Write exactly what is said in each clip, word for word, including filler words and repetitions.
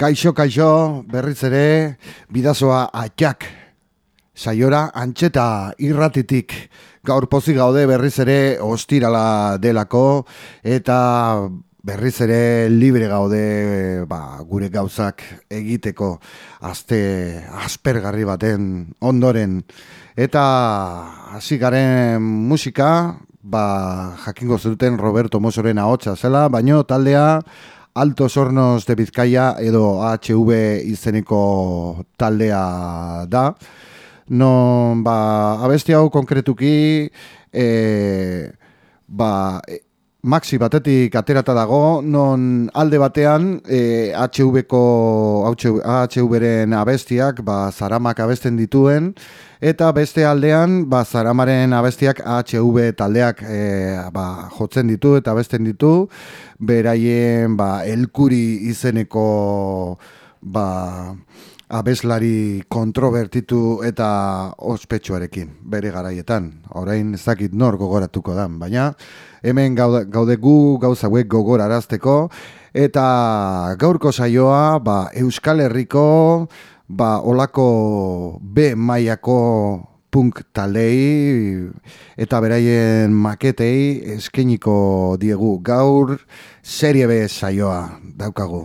Kaixo, kaixo, berriz ere, bidazoa atxak, saiora antxeta irratitik, gaur pozik gaude berriz ere ostirala delako, eta berriz ere libre gaude ba, gure gauzak egiteko aste aspergarri baten ondoren. Eta hasi garen musika, ba, jakingo zuten Roberto Mosoren ahotsa zela, baino taldea Altos Hornos de Bizkaia edo H V izeneko taldea da. Non, ba, abesti hau konkretuki e, ba, Maxi batetik aterata dago, non alde batean e, H V-ko H V-ren abestiak ba, Zaramak abesten dituen, eta beste aldean ba, Zaramaren abestiak H V taldeak e, ba, jotzen ditu eta abesten ditu, beraien ba, Elkuri izeneko ba, abeslari kontrobertitu eta ospetsuarekin, bere garaietan. Orain ez dakit nor gogoratuko dan, baina hemen gaude, gaude gu gauza hauek gogorarazteko, eta gaurko saioa ba, Euskal Herriko ba, olako B mailako punk taldei eta beraien maketei eskainiko diegu gaur serie B saioa daukagu.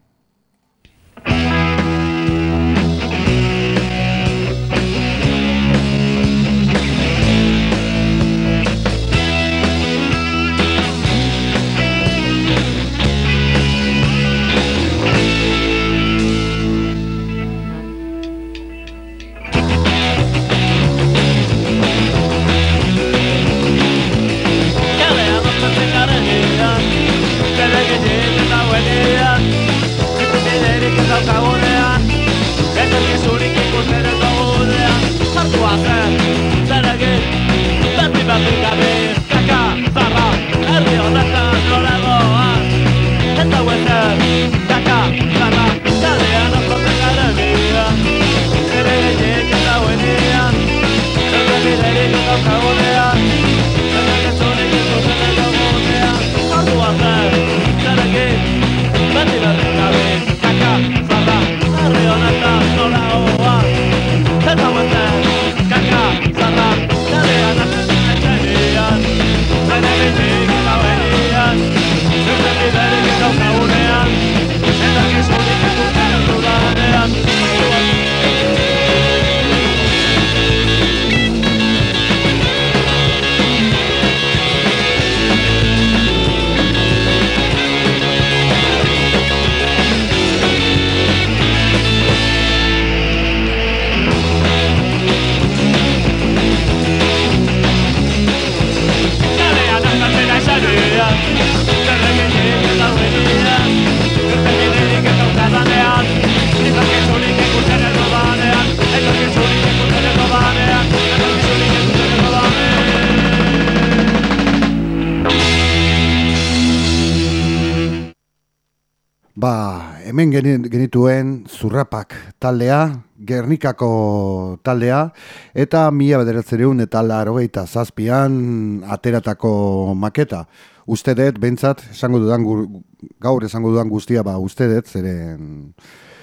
Ba, hemen genituen Zurrapak taldea, Gernikako taldea, eta mila bederatziehun eta laurogeita zazpian ateratako maketa. Uste dut, behintzat, esango dudan, gaur esango dudan guztia, ba, uste dut, zeren,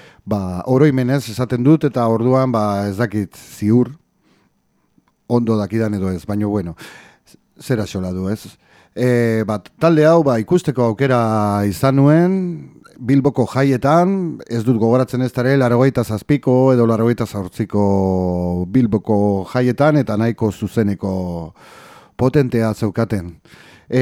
ba, oroimenez esaten dut, eta orduan, ba, ez dakit ziur, ondo dakidan edo ez, baina, bueno, zera xola du, ez? E, bat, talde hau, ba, ikusteko aukera izan nuen, Bilboko jaietan, ez dut gogoratzen ez dara, laurogeita zazpiko edo laurogeita zortziko Bilboko jaietan, eta nahiko zuzeneko potentea zeukaten. E,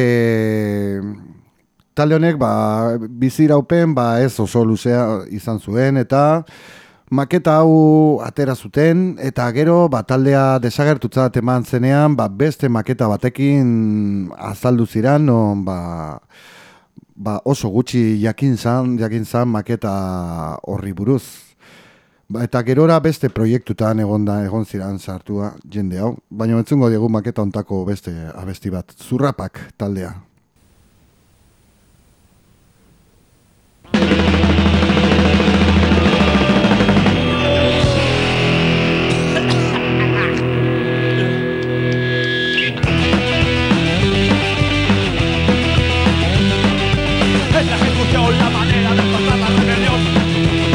talde honek, ba, biziraupen, ba, ez oso luzea izan zuen, eta maketa hau atera zuten, eta gero, ba, taldea desagertutzat eman zenean, ba, beste maketa batekin azaldu ziran, non, ba, ba, oso gutxi jakin zan, jakin zan maketa horri buruz. Ba, eta gerora beste proiektutan egon da, egon ziran sartua jende hau. Baina entzungo diegu maketa ontako beste abesti bat. Zurrapak taldea. La manera de encontrar la rebelión.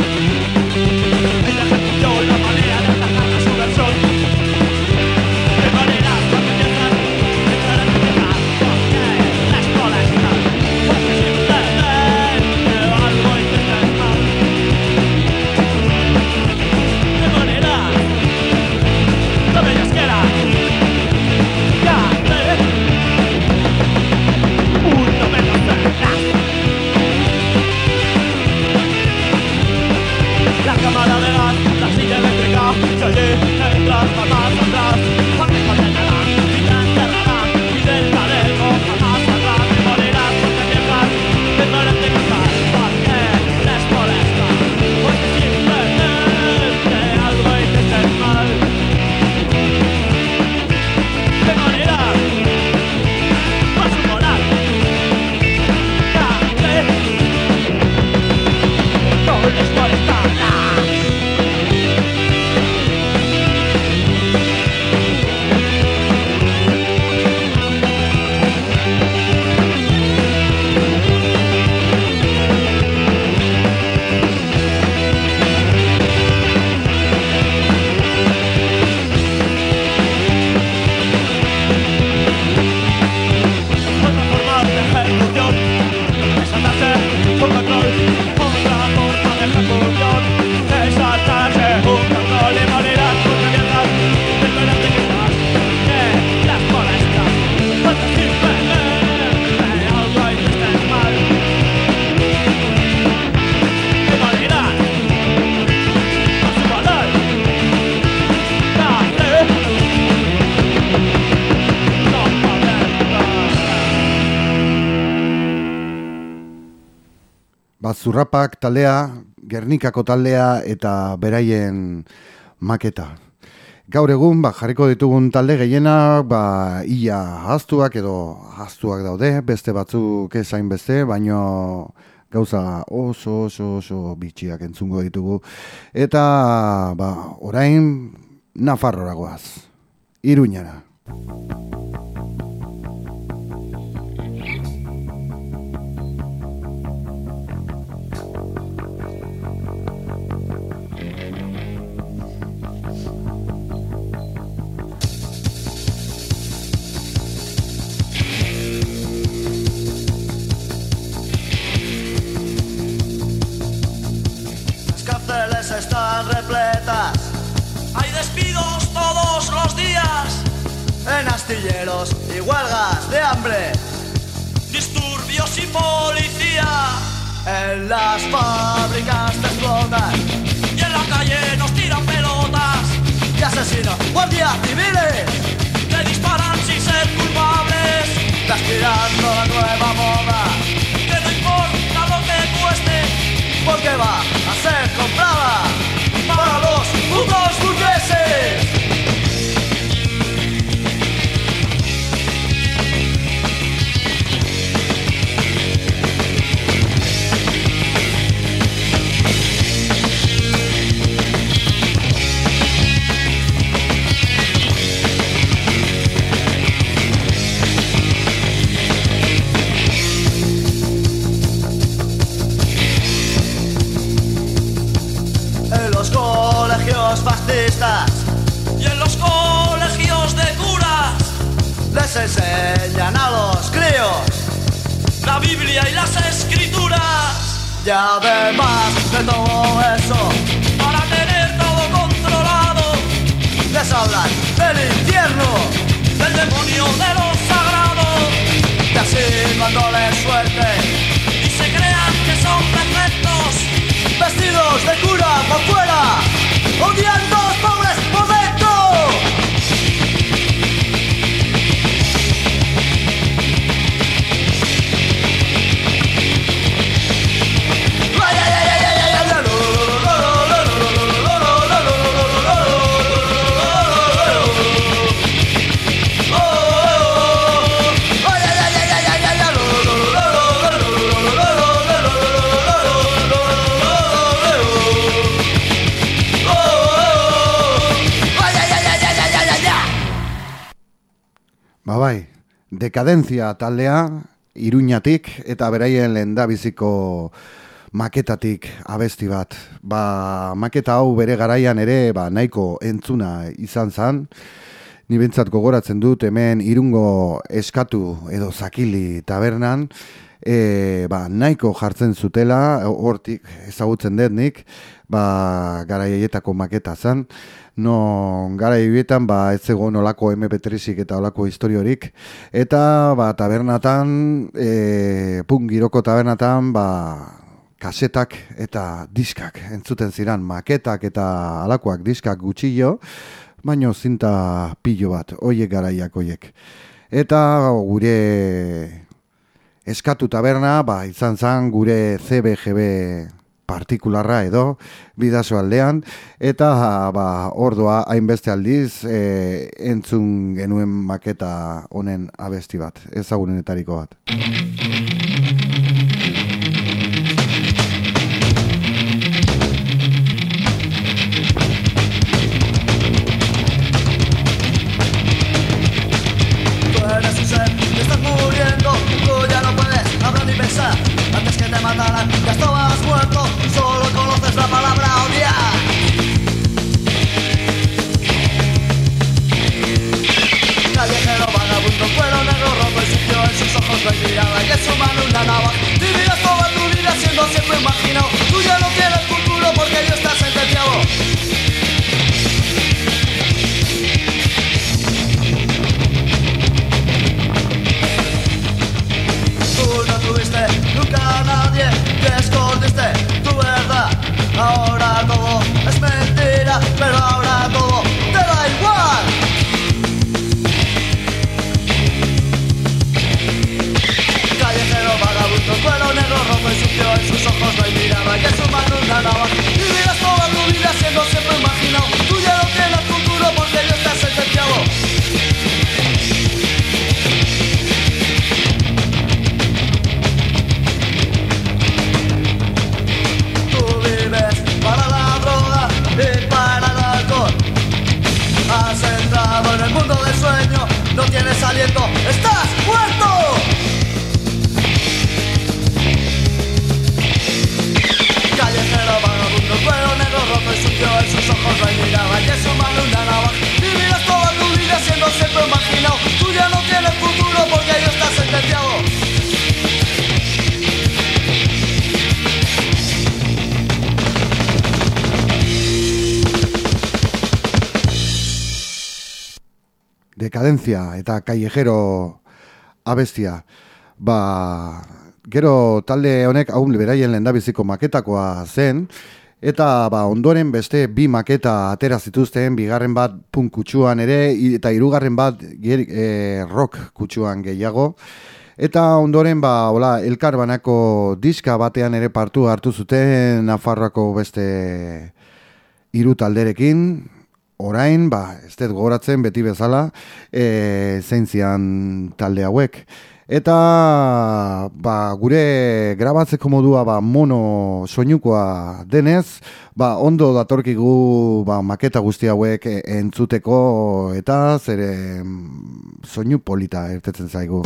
Ba, Zurrapak taldea, Gernikako taldea eta beraien maketa. Gaur egun, ba, jarriko ditugun talde gehienak, ba, ia ahaztuak edo ahaztuak daude, beste batzuk ezain beste, baino gauza oso oso oso bitxiak entzungo ditugu. Eta, ba, orain Nafarrora goaz, Iruñara. Están repletas, hay despidos todos los días, en astilleros y huelgas de hambre, disturbios y policía, en las fábricas te explotan y en la calle nos tiran pelotas y asesinos, guardias civiles que disparan sin ser culpables, aspirando la nueva moda, que no importa lo que cueste, porque va a ser comprada para los putos burgueses. Fascistas y en los colegios de curas les enseñan a los críos la Biblia y las escrituras y además de todo eso para tener todo controlado les hablan del infierno, del demonio, de lo sagrado y así dándoles suerte y se crean que son perfectos vestidos de cura por fuera odiando a los pobres por dentro. Ba bai, Dekadentzia taldea, Iruñatik eta beraien lehendabiziko maketatik abesti bat. Ba, maketa hau bere garaian ere ba, nahiko entzuna izan zan. Ni bentsat gogoratzen dut hemen Irungo Eskatu edo Zakili tabernan, e, ba, nahiko jartzen zutela, hortik ezagutzen dut nik, ba, garaietako maketa zan. No, gara ibietan, ba, ez zegoen olako eme pe tres-ik eta olako historiorik. Eta, ba, tabernatan, e, pun giroko tabernatan, ba, kasetak eta diskak entzuten ziran, maketak eta alakoak diskak gutxillo, baino zinta pilo bat, oiek garaiak oiek. Eta gure Eskatu taberna, ba, izan zan gure ce be ge be partikularra edo Bidaso aldean, eta ba, ordoa hainbeste aldiz e, entzun genuen maketa honen abesti bat, ezagunenetariko bat. Tú eres un ser que estás muriendo, tú ya no puedes hablar ni pensar. Antes que te mataran ya estabas muerto, solo conoces la palabra odiar. Callejero, vagabundo, cuero negro, roto y sucio, en sus ojos no hay mirada y en su mano una navaja. Vivirás toda tu vida siendo siempre imaginado, tú ya no tienes futuro porque ya estás sentenciado. Tú no tuviste nunca a nadie, te escondiste tu verdad. Ahora todo es mentira, pero ahora todo te da igual. Callejero, vagabundo, cuero negro, ojos no hay mirada, que su mano una navaja. Vivirás toda tu vida siendo siempre marginado. Tú ya no tienes futuro porque ya estás sentenciado. Dekadentzia eta Callejero abestia. Ba, gero talde honek hau beraien lehendabiziko maketakoa zen, eta ba, ondoren beste bi maketa atera zituzten, bigarren bat punk kutsuan ere, eta hirugarren bat e, rock kutsuan gehiago. Eta ondoren ba, hola, elkarbanako diska batean ere partu hartu zuten Nafarroako beste hiru talderekin. Orain, ba, ez dut gogoratzen beti bezala, e, zein zian talde hauek. Eta ba, gure grabatzeko modua ba, mono soinukoa denez, ba, ondo datorkigu ba, maketa guzti hauek entzuteko eta zere soinu polita ertetzen zaigu.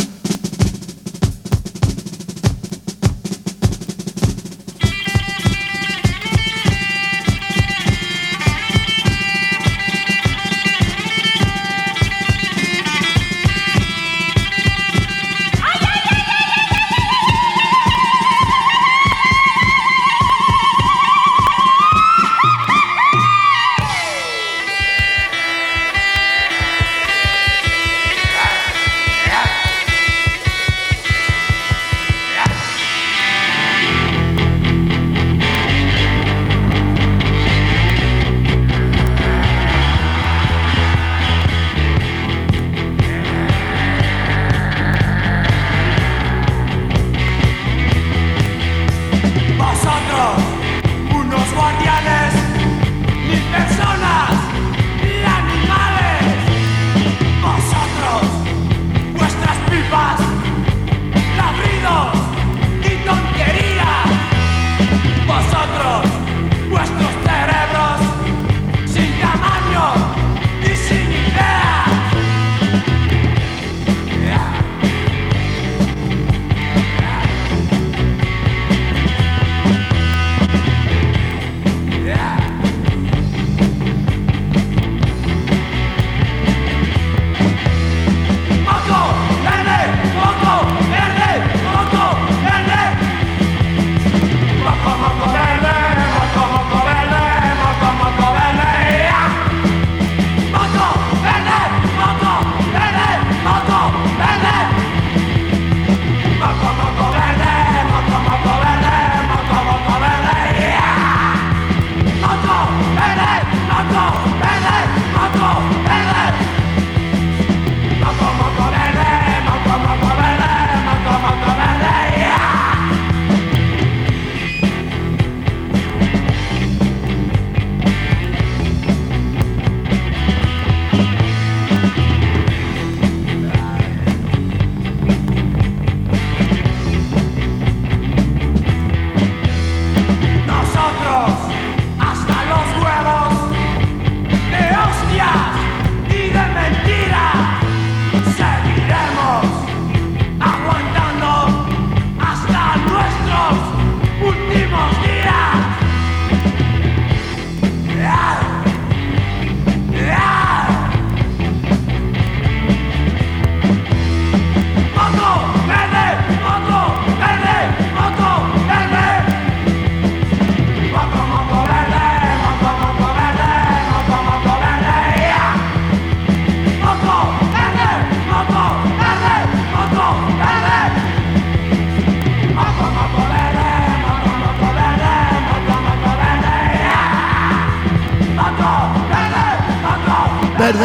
Verde,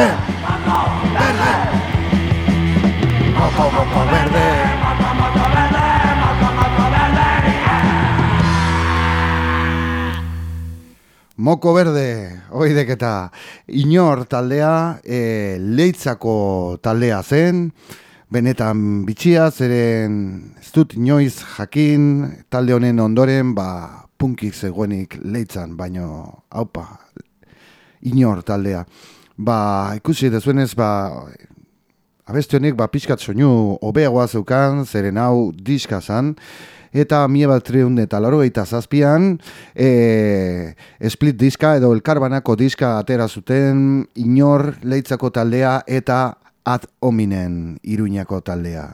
verde, moco, moco verde, moco, moco verde, moco, moco verde, Moko Berde, oidek eta Inor taldea, e, Leitzako taldea zen, benetan bitxia, zeren ez dut inoiz jakin, talde honen ondoren, ba, punkik zegoenik Leitzan, baino, haupa, Inor taldea. Ba, ikusi dezuenez, ba, abeste honek, ba, pixkat soinu hobeagoa zeukan, zeren hau diska zan, eta mila batreun eta laurogeita zazpian e, split diska edo elkarbanako diska atera zuten Inor Leitzako taldea eta Ad Hominem Iruñako taldea.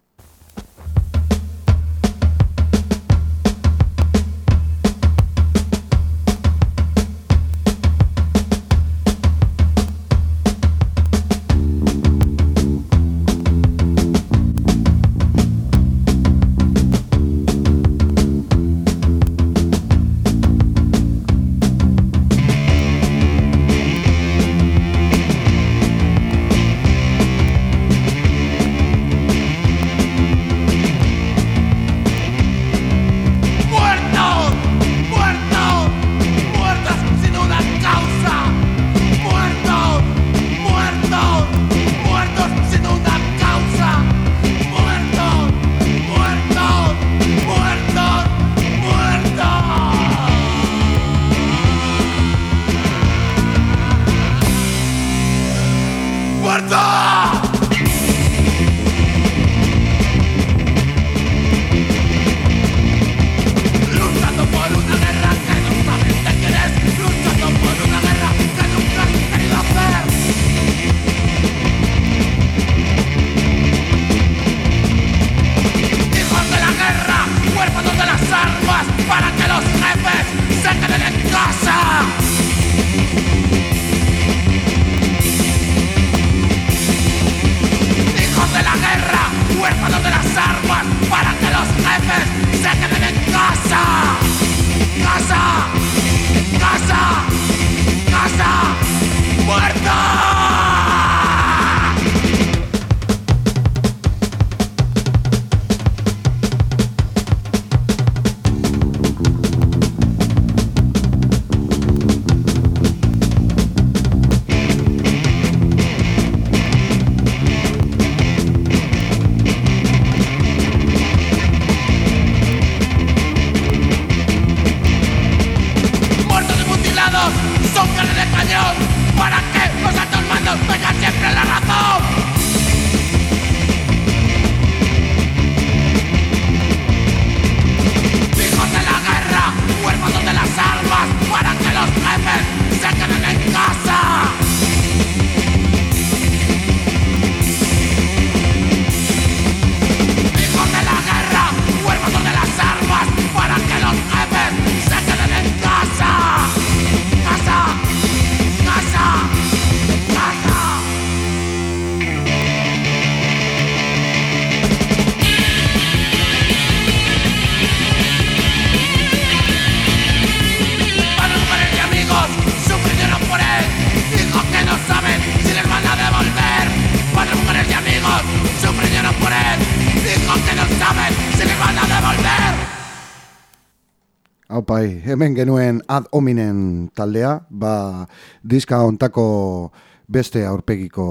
Bai, hemen genuen Ad Hominem taldea, ba, diska ontako beste aurpegiko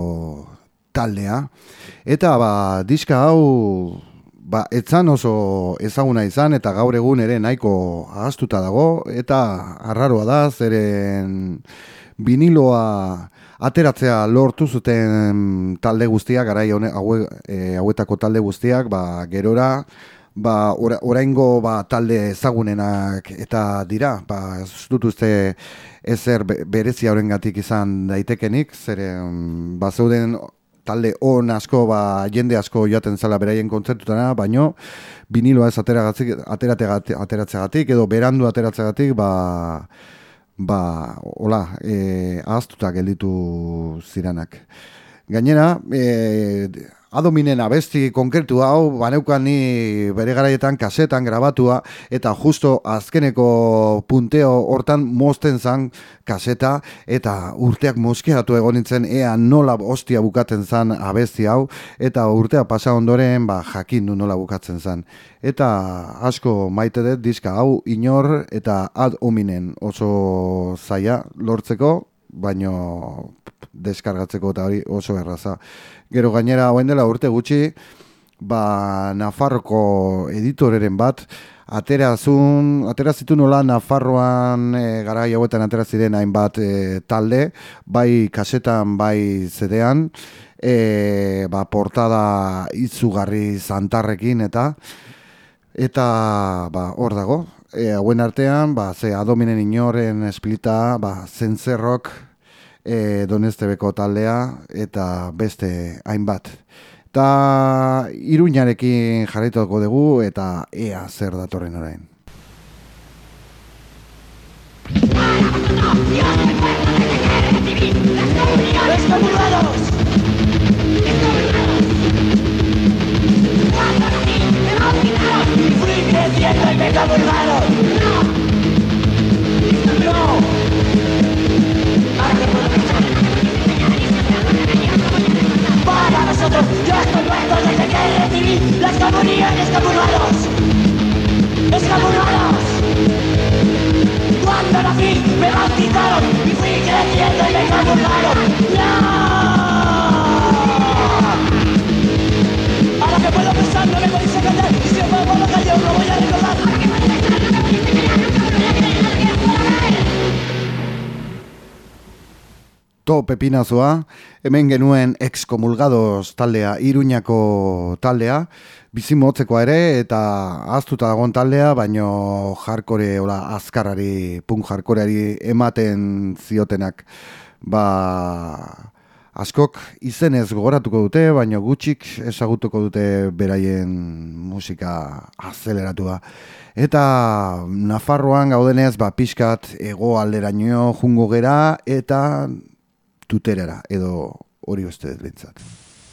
taldea. Eta ba, diska hau ba, etzan oso ezaguna izan eta gaur egun ere nahiko ahaztuta dago. Eta arraroa da, zeren viniloa ateratzea lortu zuten talde guztiak, garai haue, e, hauetako talde guztiak, ba, gerora, ba, oraingo ba, talde ezagunenak eta dira, ba, ez dut uste ezer berezia horrengatik izan daitekenik, zeren ba, zeuden talde on asko, ba, jende asko joaten zala beraien kontzertutara, baino viniloa ez ateratzeagatik edo berandu ateratzeagatik, ba, ba, hola, e, ahaztuta gelditu ziranak. Gainera, e, Ad Hominem abesti konkretu hau, baneukan ni bere garaietan kasetan grabatua, eta justo azkeneko punteo hortan mozten zan kaseta, eta urteak moskeatu egon nintzen, ea nola hostia bukatzen zan abesti hau, eta urtea pasa ondoren ba, jakin du nola bukatzen zan. Eta asko maite dut diska hau, Inor eta Ad Hominem oso zaila lortzeko, baino deskargatzeko eta hori oso erraza. Gero gainera hoen dela urte gutxi, ba Nafarroko editoreren bat aterazun, aterazitu nola Nafarroan e, garai hauetan ateraziren hainbat e, talde, bai kasetan, bai zedean, e, ba portada izugarri zantarrekin eta Eta ba, hor dago, e, hauen artean, ba, ze Adominen Inoren esplita, ba, Zentzerrok, e, Donestebeko taldea, eta beste hainbat. Eta Iruñarekin jarraituko dugu, eta ea zer datorren orain. ¡Excomulgados! Y fui creciendo y me comulgaron. ¡No! ¡No! Para nosotros, yo estoy muerto desde que recibí las comuniones, excomulgados. ¡Excomulgados! Cuando nací me bautizaron y fui creciendo y me comulgaron. ¡No! Ahora que puedo pensar no me podéis engañar y si os vuelvo a la calle os lo voy a recordar. To pepinazoa, hemen genuen Excomulgados taldea, Iruñako taldea, bizimotzekoa ere eta ahaztuta dagoen taldea, baino hardcore, hola, azkarrari, punk hardcoreari ematen ziotenak, ba, askok izenez gogoratuko dute, baino gutxik ezagutuko dute beraien musika azeleratua. Eta Nafarroan gaudenez, ba, pixkat ego alderaino jungo gera eta tuterera, edo hori uste dut bintzat.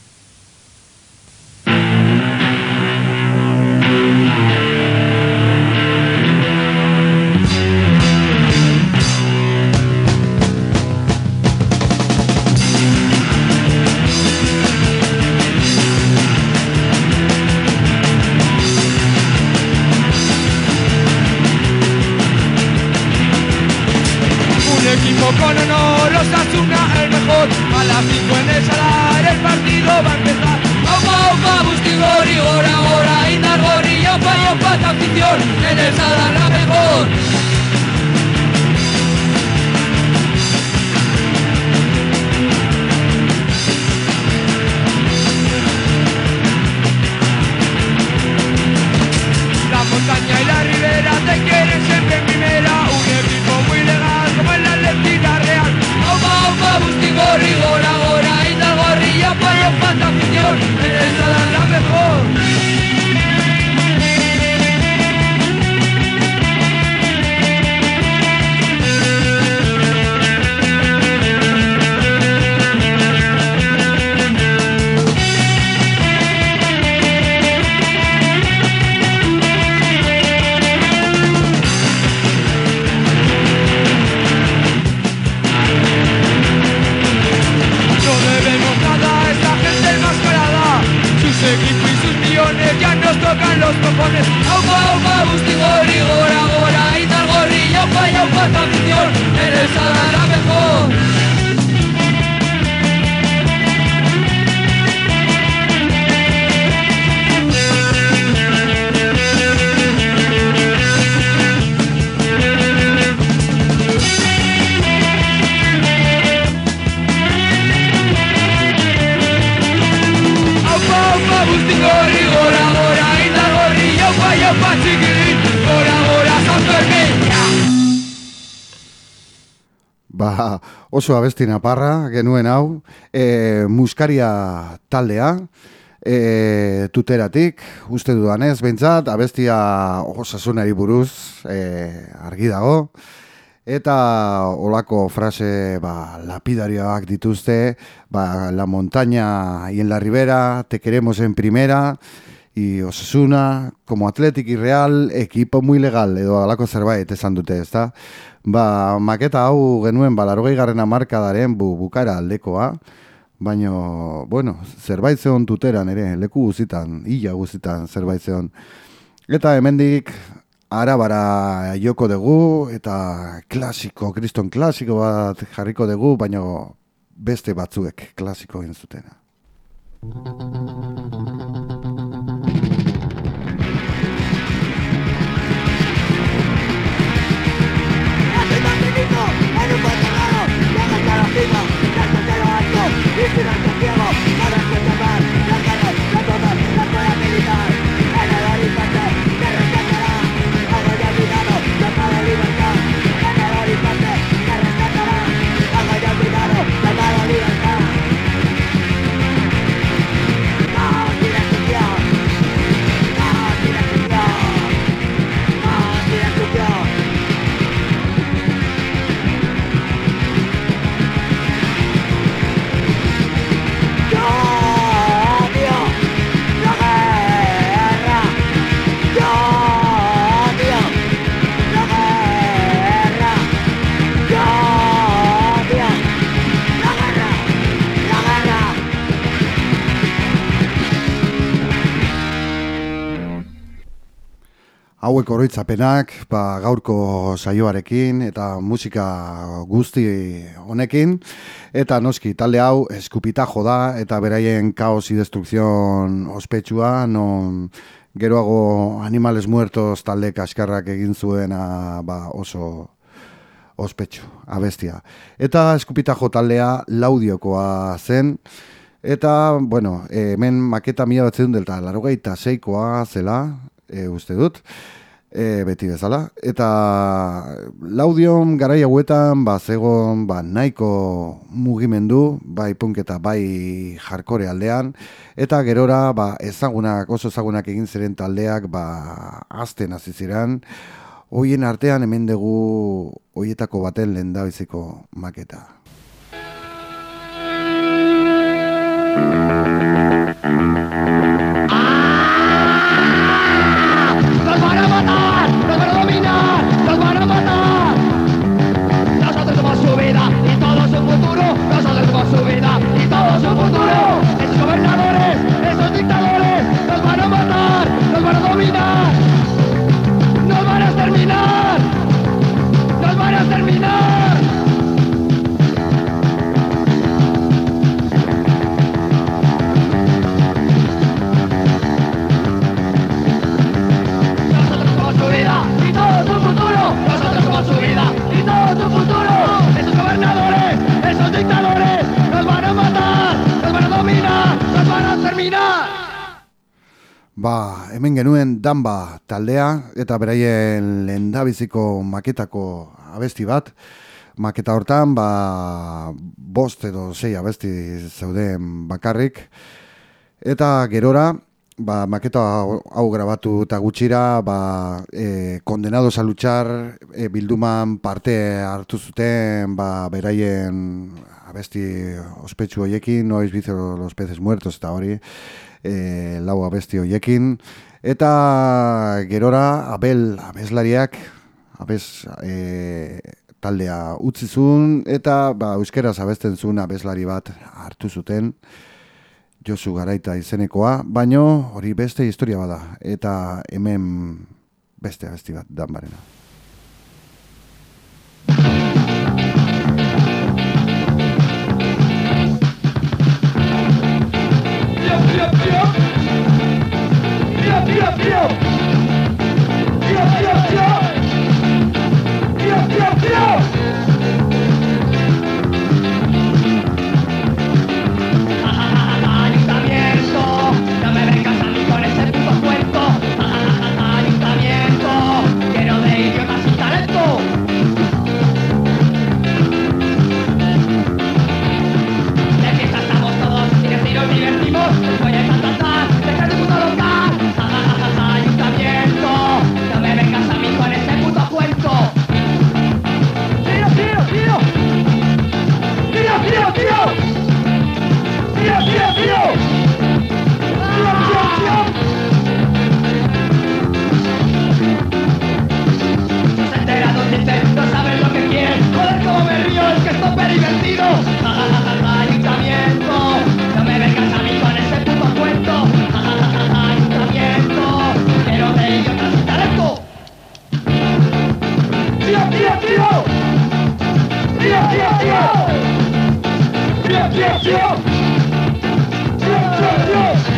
Equipo con honor, Osasuna el mejor. A las cinco en el Salar el partido va a empezar. Aupa, aupa, busti, gori, gora, gora, indar, gori, aupa, aupa, esta afición. En el Salar la mejor. La montaña y la ribera te quieren siempre en primera. Un equipo muy legal como en la Atlética Real. Aupa, aupa, busti, gorri, gora, gora, indar, gorri, aupa, aupa, esta afición. En el Salar la mejor. Ya nos tocan los cojones. Aupa, aupa, busti, gori, gora, gora, indar, gorri, aupa, aupa, esta afición. En el Salar la mejor. Aupa, aupa, busti, gori, gora, gora, indar, gorri, aupa, aupa, txikirin, gora, gora, San Fermin. Ba, oso abesti naparra genuen hau, e, Muskaria taldea, e, tuteratik, uste dudanez, behintzat, abestia Osasunari buruz, e, argi dago, eta olako frase ba, lapidarioak dituzte, ba, la montaña y en la ribera, te queremos en primera, y Osasuna, como Athletic y Real, equipo muy legal, edo alako zerbait esan dute, ezta? Ba, maketa hau genuen, ba, laurogei garren hamarkadaren bu, bukara aldekoa, baino, bueno, zerbait zeon tuteran ere, leku guzitan, illa guzitan zerbait zeon. Eta hemendik Arabara joko dugu, eta klasiko, kriston klasiko bat jarriko dugu, baino beste batzuek klasiko egin zutena. Para hauek oroitzapenak, ba, gaurko saioarekin eta musika guzti honekin, eta noski talde hau eskupitajo da eta beraien kaos y destrucción ospetsua, non geroago Animales Muertos talde kaskarrak egin zuena ba, oso ospetsu, abestia. Eta eskupitajo taldea Laudiokoa zen, eta, bueno, hemen maketa mila batzen delta, larogeita seikoa zela, E, uste dut, e, beti bezala. Eta Laudion garai hauetan ba, zegon ba, nahiko mugimendu, bai punk eta bai hardcore aldean, eta gerora ba, ezagunak, oso ezagunak egin ziren taldeak ba, azten hasi ziren. Hoien artean hemen dugu hoietako baten lehendabiziko maketa. ¡Nos van a matar! ¡Nos van a dominar! ¡Nos van a matar! Nosotros somos su vida y todo su futuro. Nosotros somos su vida y todo su futuro. Esos gobernadores, esos dictadores, nos van a matar, nos van a dominar, nos van a exterminar, nos van a exterminar. Y todo su futuro, nosotros somos su vida y todo su futuro. Esos gobernadores, esos dictadores, nos van a matar, nos van a dominar, nos van a terminar. Ba, hemen genuen Danba taldea eta beraien lehendabiziko maketako abesti bat. Maketa hortan, ba, bost edo sei abesti zeuden bakarrik. Eta gerora, ba, maketa hau, hau grabatu eta gutxira, ba, e, Condenados a luchar e, bilduman parte hartu zuten, ba, beraien abesti ospetsu hoiekin, Noiz bizo los peces muertos eta hori, e, lau abesti hoiekin. Eta gerora, Abel abeslariak, abez, e, taldea utzizun, eta ba, euskeraz abesten zuen abeslari bat hartu zuten, Josu Garaita izenekoa, baino hori beste historia bada, eta hemen beste abesti bat Danbarena. Pío, pío, pío. Pío, pío, pío. Pío, pío, pío. Pío, pío, pío. No me vengas a mí con ese puto cuento. Ayuntamiento, lleno de idiotas sin talento. De fiesta estamos todos y de tiro divertimos. Voy a tantar, deja de puto local. Ayuntamiento, no me vengas a mí con ese puto cuento. Tío, tío, tío. Tío, tío, tío. Tío, tío, tío. No se entera dónde dicen, no saben lo que quieren. Joder, cómo me río, es que esto es divertido. Ayuntamiento, no me vengas a mí con ese puto cuento. Ayuntamiento, quiero de idiotas sin talento. Tío, tío, tío. Tío, tío, tío. Tío, tío, tío. Tío, tío, tío.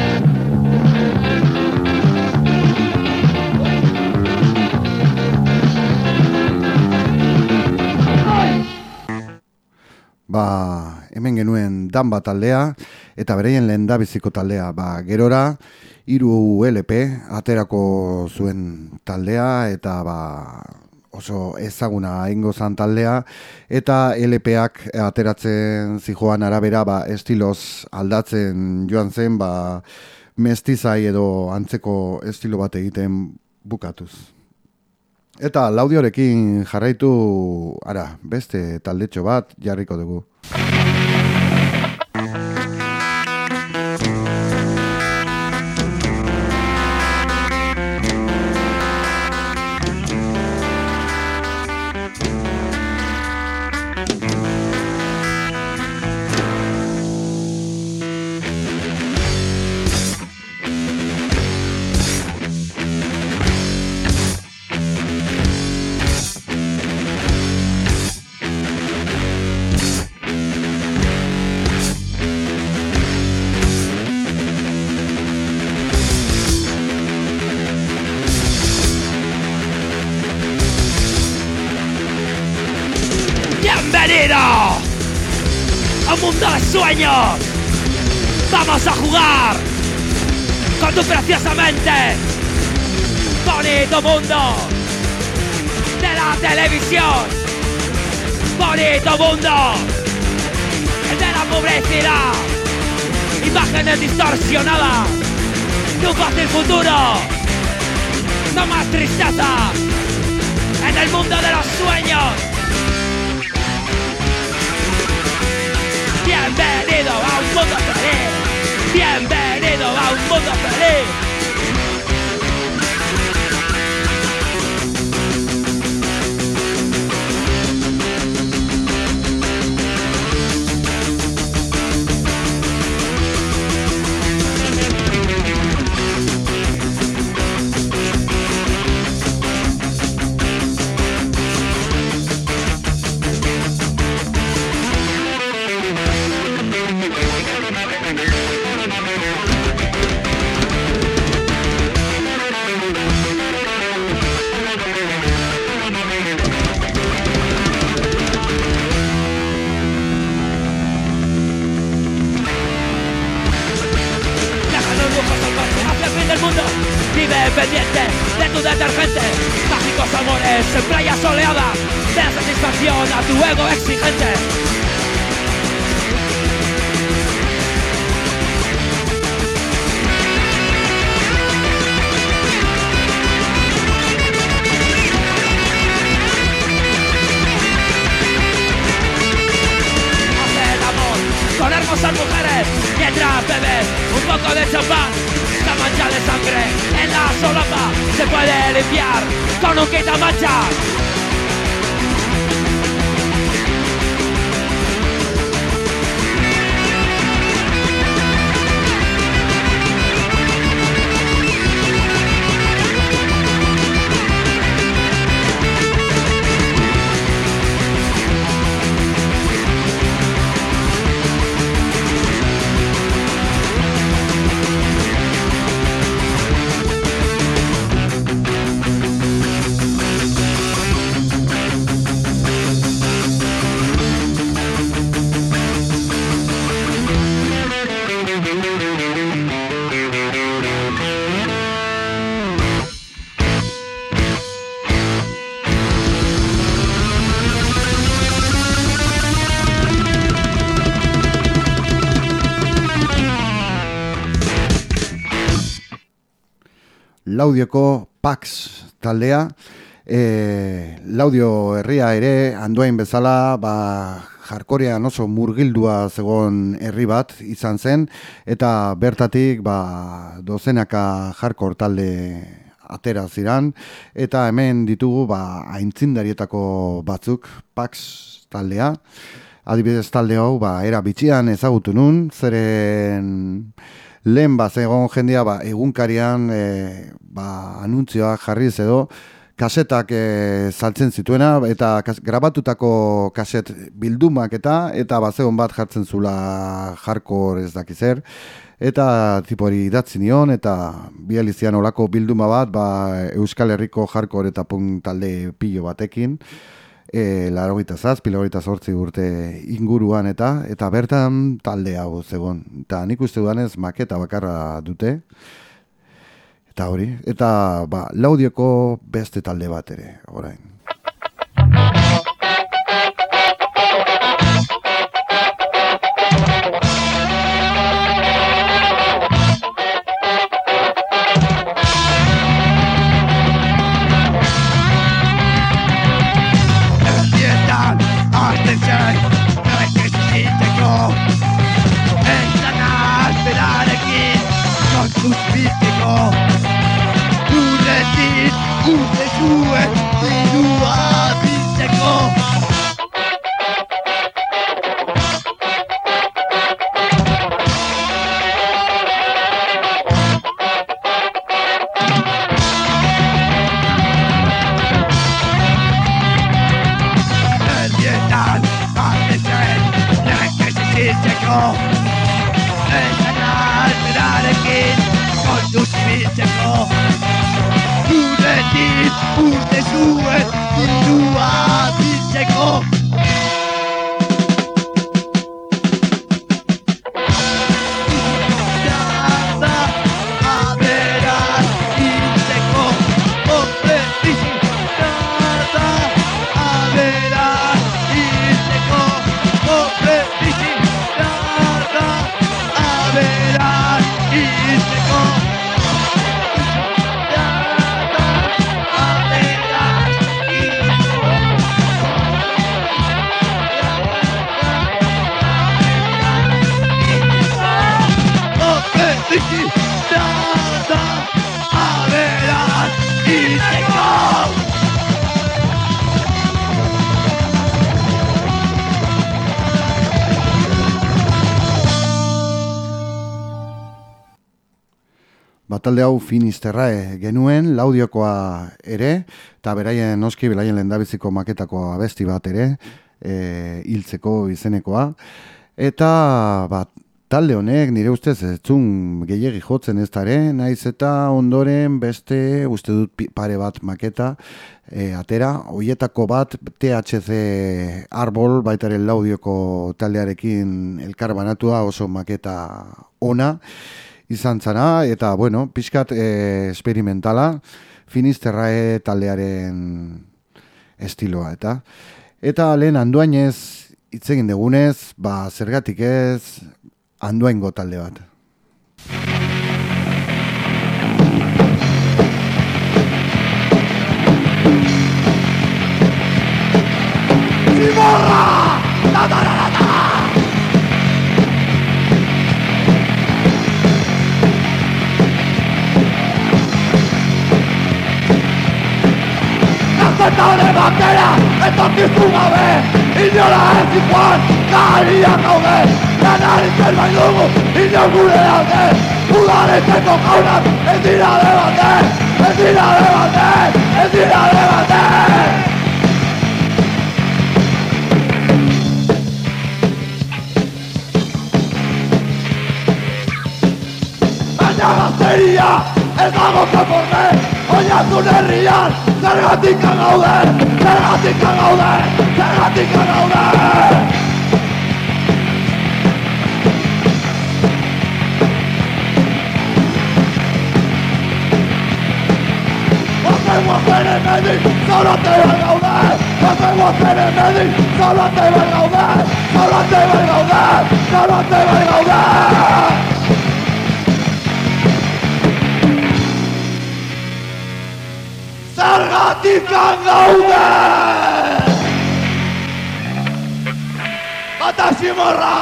Ba, hemen genuen Danba taldea eta bereien lehendabiziko taldea. Ba, gerora hiru L P aterako zuen taldea eta ba, oso ezaguna egingo zan taldea eta L P-ak ateratzen zijoan arabera ba, estiloz aldatzen joan zen ba, mestizai edo antzeko estilo bat egiten bukatuz. Eta Laudiorekin jarraitu, ara, beste taldetxo bat jarriko dugu. Bienvenido a un mundo de sueños. Vamos a jugar con tu preciosa mente. Bonito mundo de la televisión. Bonito mundo de la publicidad. Imágenes distorsionadas de un fácil futuro. No más tristeza en el mundo de los sueños. Bienvenido a un mundo feliz. Bienvenido a un mundo feliz. Pendiente de tu detergente, mágicos amores en playa soleada, de satisfacción a tu ego exigente. Haz el amor con hermosas mujeres mientras bebes un poco de champán. La mancha de sangre en la solapa se puede limpiar con un quitamanchas. Laudioko Pax taldea, e, Laudio herria ere Andoain bezala, ba, jarkorean oso murgildua zegoen herri bat izan zen, eta bertatik ba, dozenaka jarkor talde atera ziran, eta hemen ditugu ba, aintzindarietako batzuk, Pax taldea. Adibidez talde hau ba, era bitxian ezagutu nun, zeren lehen bat egon jendea ba, egunkarian e, ba, anuntzioak jarriz edo kasetak e, saltzen zituena eta kas, grabatutako kaset bildumak eta eta bazegon bat jartzen zula jarkor ez dakizer eta tipori idatzi nion eta bializian olako bilduma bat ba, Euskal Herriko jarkor eta punk talde pilo batekin. E, Larogeita zazpi, larogeita zortzi urte inguruan eta eta bertan talde hau zegon. Eta nik uste dudanez maketa bakarra dute. Eta hori, eta ba, Laudioko beste talde bat ere, orain. Suspittico, tu le dit, tu le sue, Batalde hau Finisterrae genuen, Laudiokoa ere, eta beraien noski, beraien lehendabiziko maketako abesti bat ere, e, hiltzeko izenekoa. Eta bat, talde honek nire ustez ez zun gehiegi jotzen ez dara, naiz eta ondoren beste, uste dut pare bat maketa e, atera, hoietako bat T H C Arbol, baitaren Laudioko taldearekin elkar banatua, oso maketa ona izan zana, eta bueno, pixkat e, experimentala, Finisterrae taldearen estiloa, eta eta lehen Andoainez hitz egin dugunez, ba zergatik ez Andoaingo talde bat. Zimorra! Da, da, da, da, da! Naztetare batera, etorkizun gabe, inola ez ikuan, gariak gaude, lanari zerbait dugu, inor gure alde, udaretzeko jaunak, ez dira debate, ez dira debate, ez dira debate! Baina gazteria, ez dago konforme, oinazun herrian, zergatik gaude, zergatik gaude, zergatik gaude! Guazen emedik, zaurate bai gaude! Guazen emedik, zaurate bai gaude! Zaurate bai gaude! Zaurate bai gaude! Zergatikan gaude! Bata Zimorra!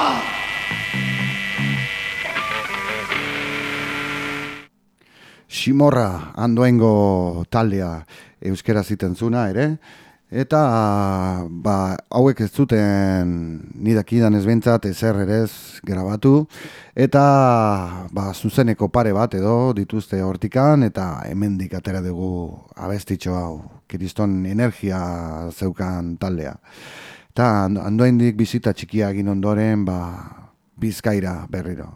Zimorra, Andoaingo taldea euskera ziten zuna ere, eta ba, hauek ez zuten nidakidan ez bentsat ezer erez grabatu, eta ba, zuzeneko pare bat edo dituzte hortikan, eta hemendik atera dugu abestitxo hau, Kriston energia zeukan taldea. Eta Andoaindik bizita txikia egin ondoren, ba, Bizkaira berriro.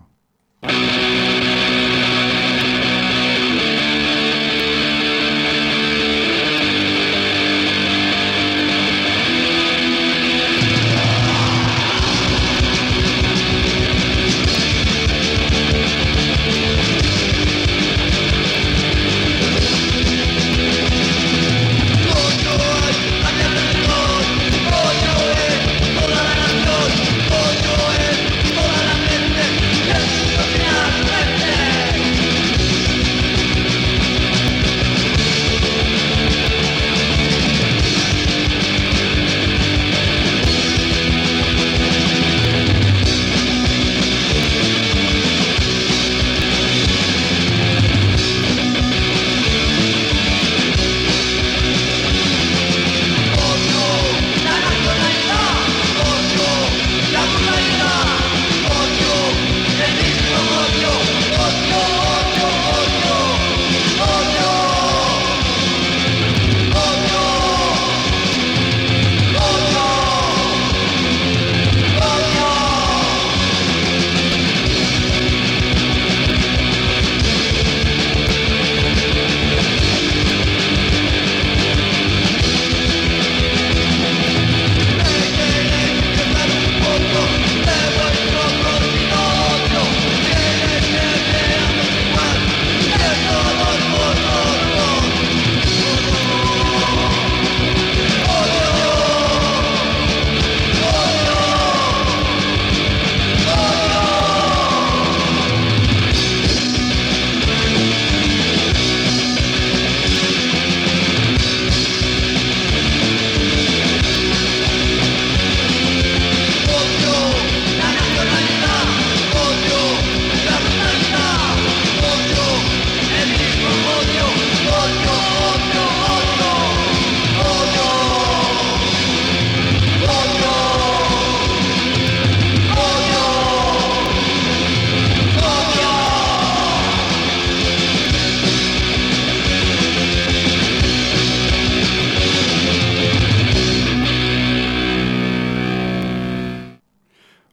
Toda la nación, toda la gente, y el mundo final.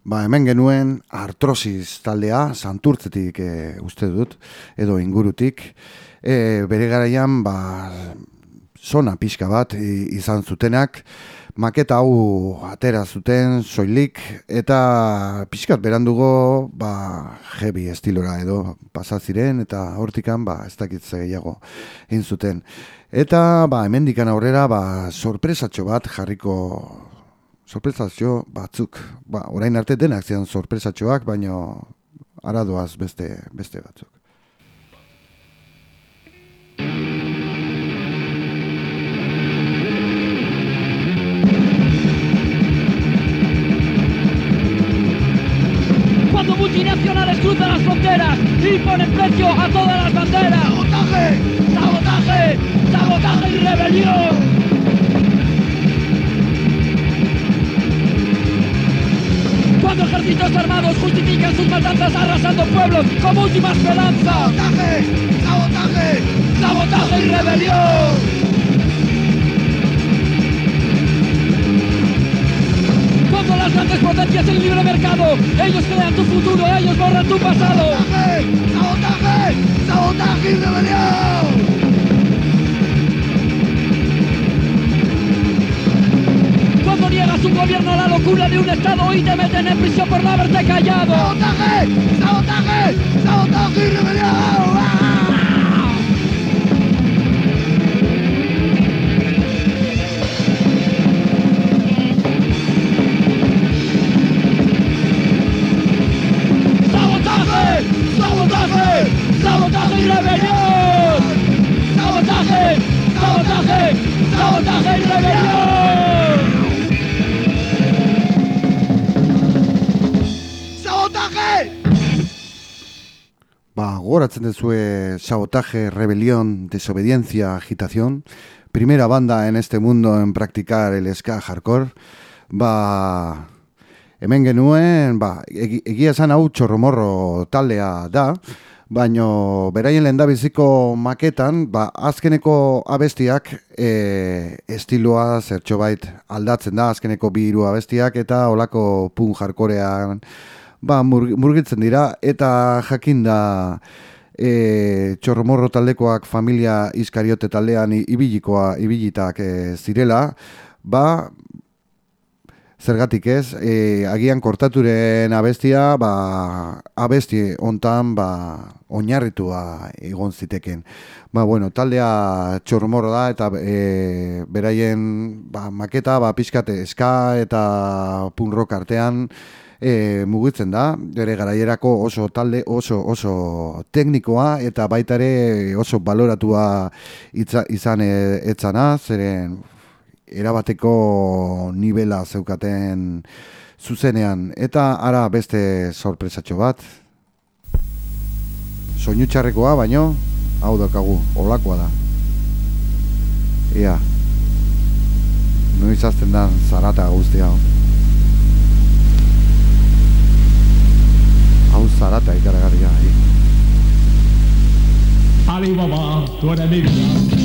ba, hemen genuen Artrosis taldea, Santurtzetik e, uste dut, edo ingurutik, e, bere garaian, ba, zona pixka bat izan zutenak, maketa hau atera zuten soilik eta pixkat berandugo ba, heavy estilora edo pasaziren eta hortikan ba, ez dakitze gehiago egin zuten. Eta ba, hemendikan aurrera ba, sorpresatxo bat jarriko sorpresatxo batzuk. Ba, orain arte denak zian sorpresatxoak, baino aradoaz beste, beste batzuk. Cuando multinacionales cruzan las fronteras y ponen precio a todas las banderas. ¡Sabotaje! ¡Sabotaje! ¡Sabotaje y rebelión! Cuando ejércitos armados justifican sus matanzas arrasando pueblos como última esperanza. ¡Sabotaje! ¡Sabotaje! ¡Sabotaje y rebelión! Cuando las grandes potencias en libre mercado, ellos crean tu futuro, ellos borran tu pasado. ¡Sabotaje! ¡Sabotaje! ¡Sabotaje y rebelión! Cuando niegas un gobierno a la locura de un estado y te meten en prisión por no haberte callado. ¡Sabotaje! ¡Sabotaje! ¡Sabotaje y rebelión! ¡Ah! ¡Sabotaje! ¡Sabotaje y rebelión! ¡Sabotaje! ¡Sabotaje! ¡Sabotaje y rebelión! ¡Sabotaje! Ba, gogoratzen dezue Sabotaje, Rebelión, Desobediencia, Agitación. Primera banda en este mundo en practicar el ska hardcore. Ba... Hemen genuen, ba, egia esan hau Txorromorro taldea da, baino beraien lehendabiziko maketan, ba, azkeneko abestiak e, estiloa zertxobait aldatzen da, azkeneko bi hiru abestiak eta olako punk hardcorean ba, murgiltzen dira, eta jakinda e, Txorromorro taldekoak familia Iskariote taldean ibilikoa ibilitak e, zirela, ba, zergatik ez, e, agian kortaturen abestia, ba, abesti hontan ba, oinarritua egon ziteken. Ba, bueno, taldea Txorromorro da, eta e, beraien ba, maketa ba, pixkate ska eta punk rock artean e, mugitzen da, bere garaierako oso talde, oso, oso teknikoa, eta baita ere oso baloratua itza, izan e, etzana, zeren erabateko nivela zeukaten zuzenean. Eta ara beste sorpresatxo bat. Soinu txarrekoa, baino, hau daukagu, olakoa da. Ia, noiz azten dan zarata guzti hau. Hau zarata ikaragarria. Alibaba, tu eres mi vida.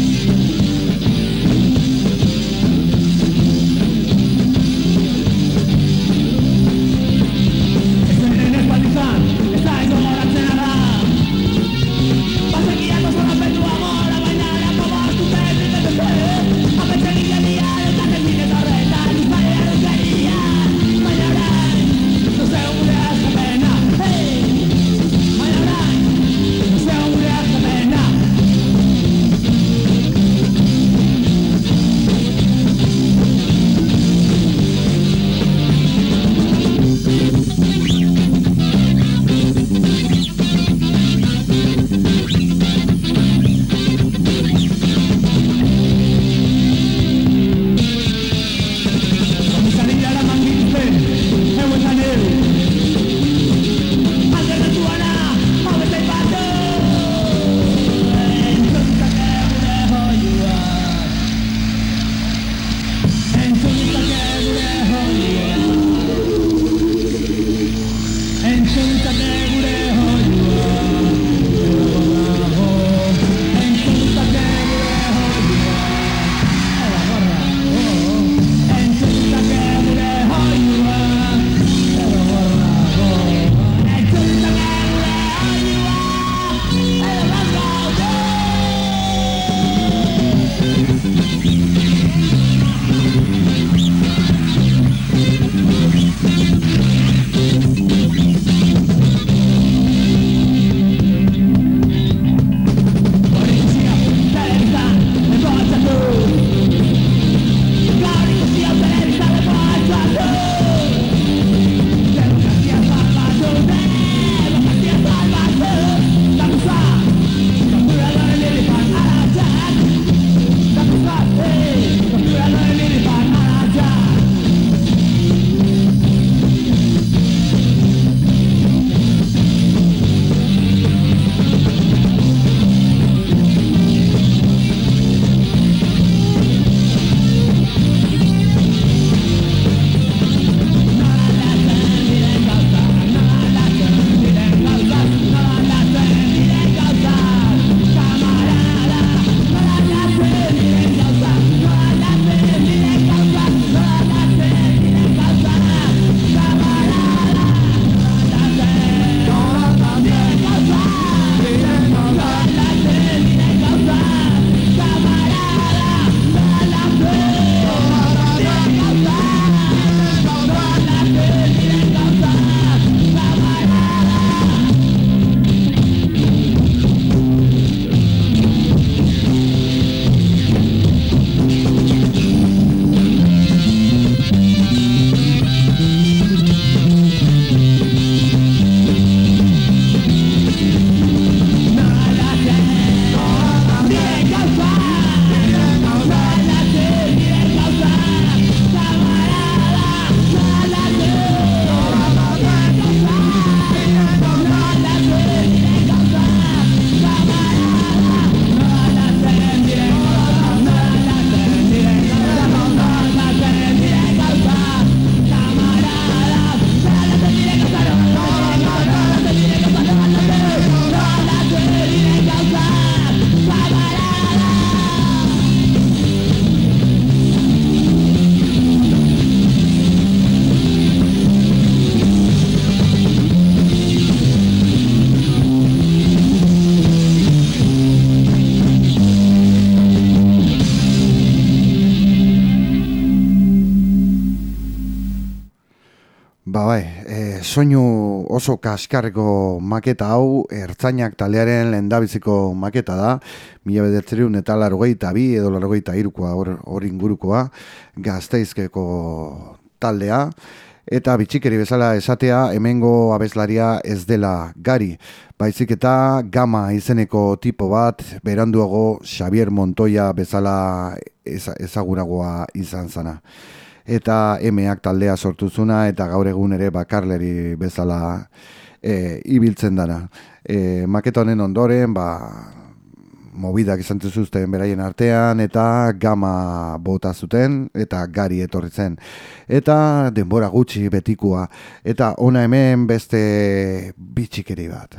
Ba bai, e, soinu oso kaskarreko maketa hau Ertzainak taldearen lehendabiziko maketa da, mila bederatziehun eta laurogeita bi edo laurogeita hirukoa hor, hor ingurukoa, Gasteizkeko taldea, eta bitxikeri bezala esatea hemengo abeslaria ez dela Gari, baizik eta Gama izeneko tipo bat, beranduago Xavier Montoya bezala ezaguragoa izan zana. Eta emeak taldea sortu zuna eta gaur egun ere bakarleri bezala e, ibiltzen dana. E, maketa honen ondoren, ba, mobidak izan zuzten beraien artean eta Gama bota zuten eta Gari etorri zen. Eta denbora gutxi betikoa. Eta ona hemen beste bitxikeri bat.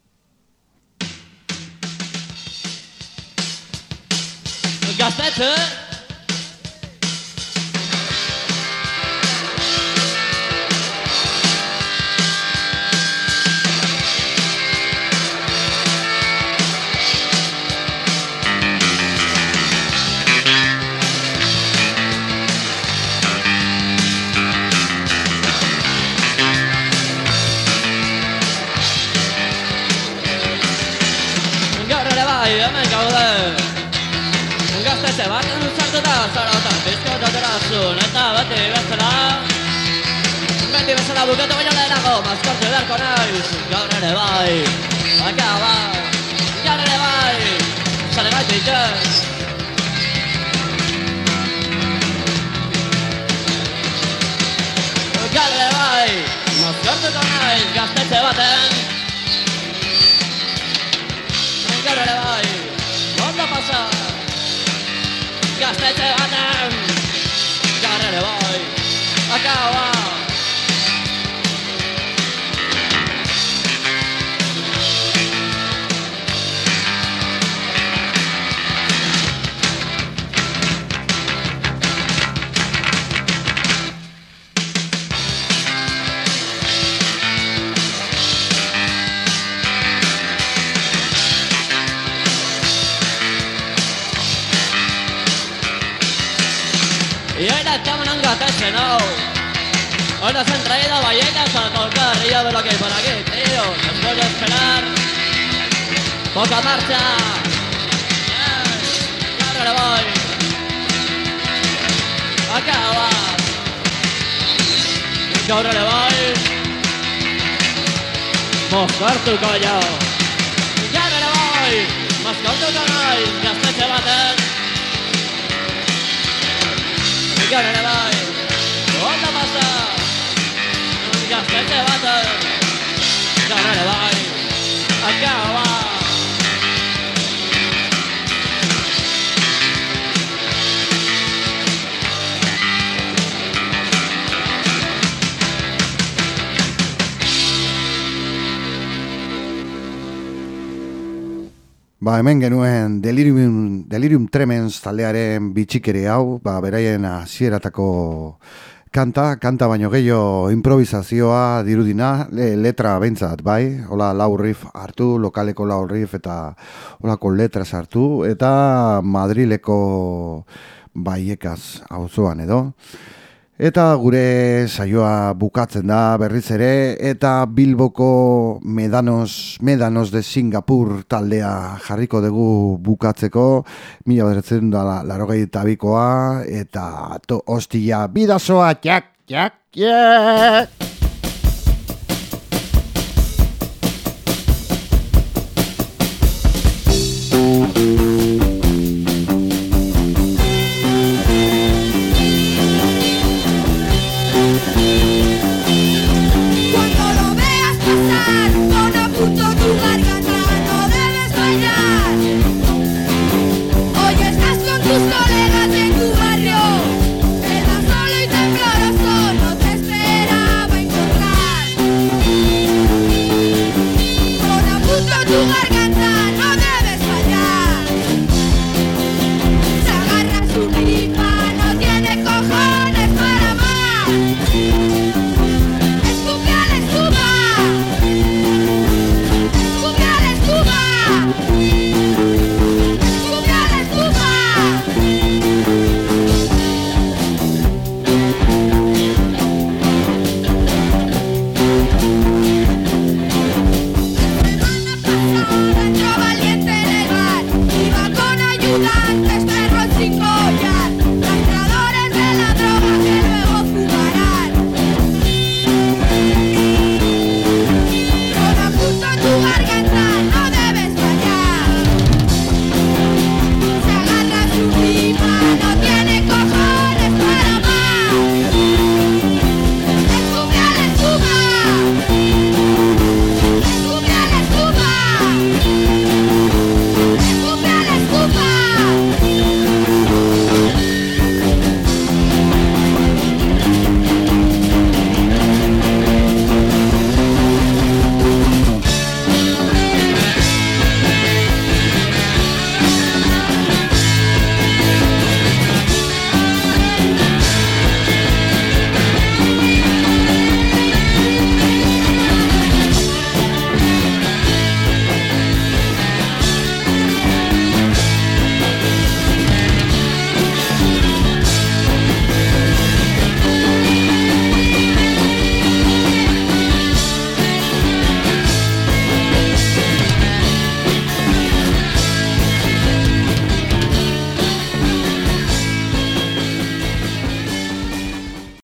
Gaztetxe! Hemen gaude Gaztetxe bat sartuta zarautan bizkotaterazun eta beti bezala Beti bezala bukatu baino lehenago maskortu beharko naiz Gaur ere bai, akaba Gaur ere bai, sare gaitik ez Gaur ere bai, maskortuko naiz Gaztetxe baten Gaur ere bai, ondo pasa Gaztetxe baten Gaur ere bai, akaba Gaztetxe no Hoy nos han traído Vallecas a tocar y yo veo lo que hay por aquí, tío Nos voy a esperar Poca marcha Claro le voy Acaba Ahora le voy Moscar tu collo Ya no le voy Moscar tu collo Gaztetxe baten Gaur ere bai, ondo pasa Gaztetxe baten Gaur ere bai, akaba Ba, hemen genuen Delirium, Delirium Tremens taldearen bitxikeri hau, ba, beraien hasieratako kanta, kanta baino gehiago improvisazioa dirudina, le, letra bentsat, bai, hola lau riff hartu, lokaleko lau riff eta holako letras hartu, eta Madrileko Vallecas auzoan edo. Eta gure saioa bukatzen da berriz ere, eta Bilboko Medanos, Medanos de Singapur taldea jarriko dugu bukatzeko, mila bederatziehun eta laurogeita bikoa, eta to, ostia, bidazoa, txak, txak, txak!